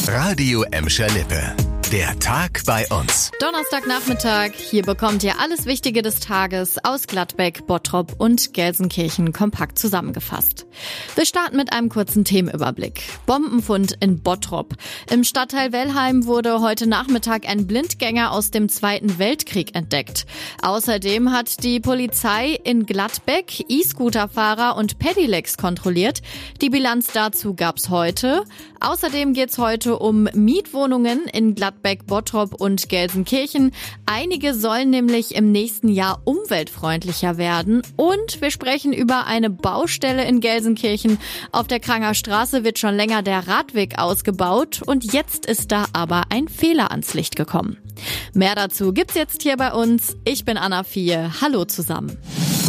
Radio Emscher Lippe. Der Tag bei uns. Donnerstagnachmittag. Hier bekommt ihr alles Wichtige des Tages aus Gladbeck, Bottrop und Gelsenkirchen kompakt zusammengefasst. Wir starten mit einem kurzen Themenüberblick. Bombenfund in Bottrop. Im Stadtteil Wellheim wurde heute Nachmittag ein Blindgänger aus dem Zweiten Weltkrieg entdeckt. Außerdem hat die Polizei in Gladbeck E-Scooter-Fahrer und Pedelecs kontrolliert. Die Bilanz dazu gab's heute. Außerdem geht's heute um Mietwohnungen in Gladbeck, Bottrop und Gelsenkirchen. Einige sollen nämlich im nächsten Jahr umweltfreundlicher werden. Und wir sprechen über eine Baustelle in Gelsenkirchen. Auf der Kranger Straße wird schon länger der Radweg ausgebaut und jetzt ist da aber ein Fehler ans Licht gekommen. Mehr dazu gibt's jetzt hier bei uns. Ich bin Anna Vieh. Hallo zusammen.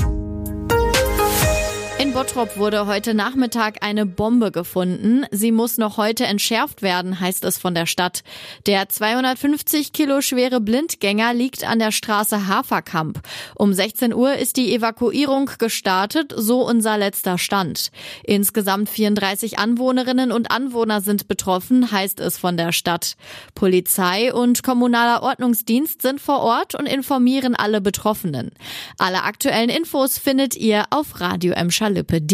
In Bottrop wurde heute Nachmittag eine Bombe gefunden. Sie muss noch heute entschärft werden, heißt es von der Stadt. Der 250 Kilo schwere Blindgänger liegt an der Straße Haferkamp. Um 16 Uhr ist die Evakuierung gestartet, so unser letzter Stand. Insgesamt 34 Anwohnerinnen und Anwohner sind betroffen, heißt es von der Stadt. Polizei und kommunaler Ordnungsdienst sind vor Ort und informieren alle Betroffenen. Alle aktuellen Infos findet ihr auf radioemscherlippe.de.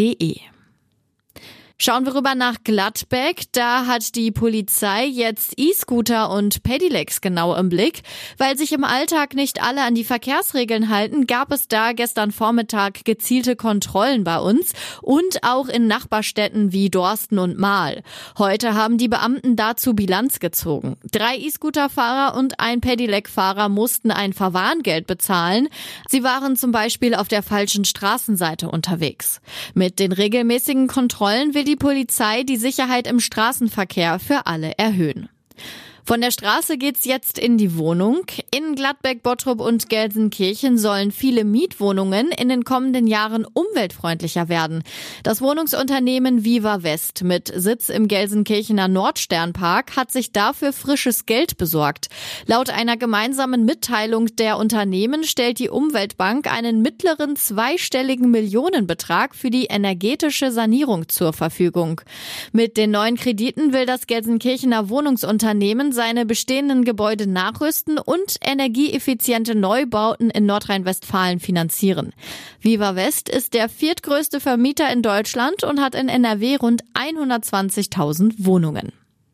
Schauen wir rüber nach Gladbeck. Da hat die Polizei jetzt E-Scooter und Pedelecs genau im Blick. Weil sich im Alltag nicht alle an die Verkehrsregeln halten, gab es da gestern Vormittag gezielte Kontrollen bei uns und auch in Nachbarstädten wie Dorsten und Marl. Heute haben die Beamten dazu Bilanz gezogen. 3 E-Scooter-Fahrer und ein Pedelec-Fahrer mussten ein Verwarngeld bezahlen. Sie waren zum Beispiel auf der falschen Straßenseite unterwegs. Mit den regelmäßigen Kontrollen will die Polizei die Sicherheit im Straßenverkehr für alle erhöhen. Von der Straße geht's jetzt in die Wohnung. In Gladbeck, Bottrop und Gelsenkirchen sollen viele Mietwohnungen in den kommenden Jahren umweltfreundlicher werden. Das Wohnungsunternehmen Viva West mit Sitz im Gelsenkirchener Nordsternpark hat sich dafür frisches Geld besorgt. Laut einer gemeinsamen Mitteilung der Unternehmen stellt die Umweltbank einen mittleren zweistelligen Millionenbetrag für die energetische Sanierung zur Verfügung. Mit den neuen Krediten will das Gelsenkirchener Wohnungsunternehmen seine bestehenden Gebäude nachrüsten und energieeffiziente Neubauten in Nordrhein-Westfalen finanzieren. Viva West ist der 4. größte Vermieter in Deutschland und hat in NRW rund 120.000 Wohnungen.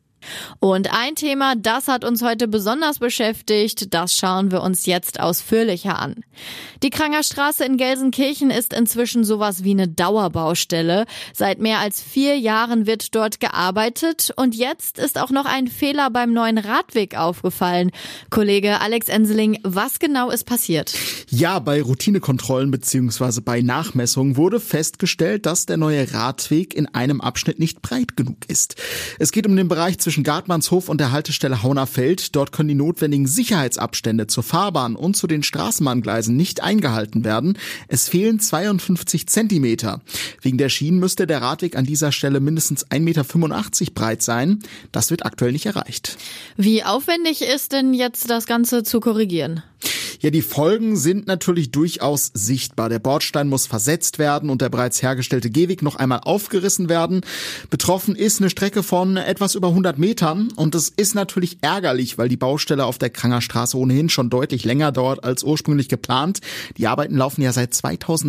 Und ein Thema, das hat uns heute besonders beschäftigt, das schauen wir uns jetzt ausführlicher an. Die Kranger Straße in Gelsenkirchen ist inzwischen sowas wie eine Dauerbaustelle. Seit mehr als 4 Jahren wird dort gearbeitet und jetzt ist auch noch ein Fehler beim neuen Radweg aufgefallen. Kollege Alex Enseling, was genau ist passiert? Ja, bei Routinekontrollen bzw. bei Nachmessungen wurde festgestellt, dass der neue Radweg in einem Abschnitt nicht breit genug ist. Es geht um den Bereich zwischen Gartmannshof und der Haltestelle Haunerfeld. Dort können die notwendigen Sicherheitsabstände zur Fahrbahn und zu den Straßenbahngleisen nicht eingehalten werden. Es fehlen 52 Zentimeter. Wegen der Schienen müsste der Radweg an dieser Stelle mindestens 1,85 Meter breit sein. Das wird aktuell nicht erreicht. Wie aufwendig ist denn jetzt das Ganze zu korrigieren? Ja, die Folgen sind natürlich durchaus sichtbar. Der Bordstein muss versetzt werden und der bereits hergestellte Gehweg noch einmal aufgerissen werden. Betroffen ist eine Strecke von etwas über 100 Metern und das ist natürlich ärgerlich, weil die Baustelle auf der Kranger Straße ohnehin schon deutlich länger dauert als ursprünglich geplant. Die Arbeiten laufen ja seit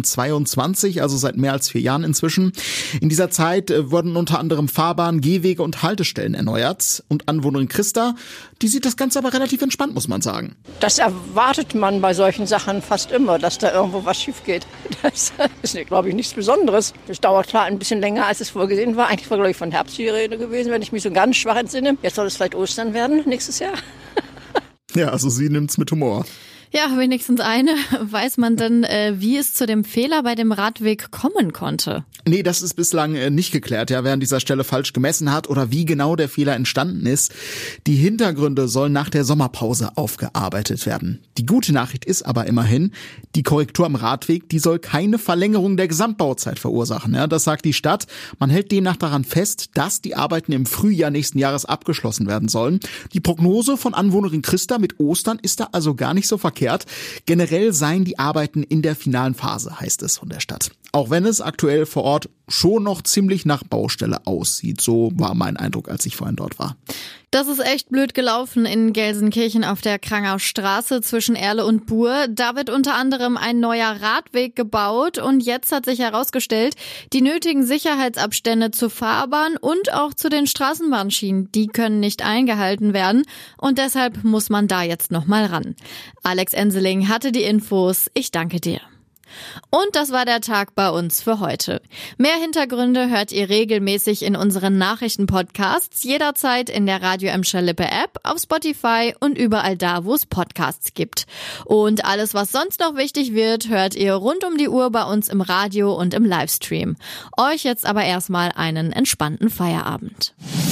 2022, also seit mehr als 4 Jahren inzwischen. In dieser Zeit wurden unter anderem Fahrbahnen, Gehwege und Haltestellen erneuert. Und Anwohnerin Christa, die sieht das Ganze aber relativ entspannt, muss man sagen. Das erwartet man bei solchen Sachen fast immer, dass da irgendwo was schief geht. Das ist, glaube ich, nichts Besonderes. Das dauert klar ein bisschen länger, als es vorgesehen war. Eigentlich war, glaube ich, von Herbst die Rede gewesen, wenn ich mich so ganz schwach entsinne. Jetzt soll es vielleicht Ostern werden, nächstes Jahr. Ja, also sie nimmt's mit Humor. Ja, wenigstens eine. Weiß man denn, wie es zu dem Fehler bei dem Radweg kommen konnte? Nee, das ist bislang nicht geklärt, ja, wer an dieser Stelle falsch gemessen hat oder wie genau der Fehler entstanden ist. Die Hintergründe sollen nach der Sommerpause aufgearbeitet werden. Die gute Nachricht ist aber immerhin, die Korrektur am Radweg, die soll keine Verlängerung der Gesamtbauzeit verursachen. Ja, das sagt die Stadt. Man hält demnach daran fest, dass die Arbeiten im Frühjahr nächsten Jahres abgeschlossen werden sollen. Die Prognose von Anwohnerin Christa mit Ostern ist da also gar nicht so verkehrt. Generell seien die Arbeiten in der finalen Phase, heißt es von der Stadt. Auch wenn es aktuell vor Ort schon noch ziemlich nach Baustelle aussieht. So war mein Eindruck, als ich vorhin dort war. Das ist echt blöd gelaufen in Gelsenkirchen auf der Kranger Straße zwischen Erle und Buhr. Da wird unter anderem ein neuer Radweg gebaut und jetzt hat sich herausgestellt, die nötigen Sicherheitsabstände zur Fahrbahn und auch zu den Straßenbahnschienen, die können nicht eingehalten werden und deshalb muss man da jetzt nochmal ran. Alex Enseling hatte die Infos. Ich danke dir. Und das war der Tag bei uns für heute. Mehr Hintergründe hört ihr regelmäßig in unseren Nachrichtenpodcasts, jederzeit in der Radio Emscher Lippe App, auf Spotify und überall da, wo es Podcasts gibt. Und alles, was sonst noch wichtig wird, hört ihr rund um die Uhr bei uns im Radio und im Livestream. Euch jetzt aber erstmal einen entspannten Feierabend.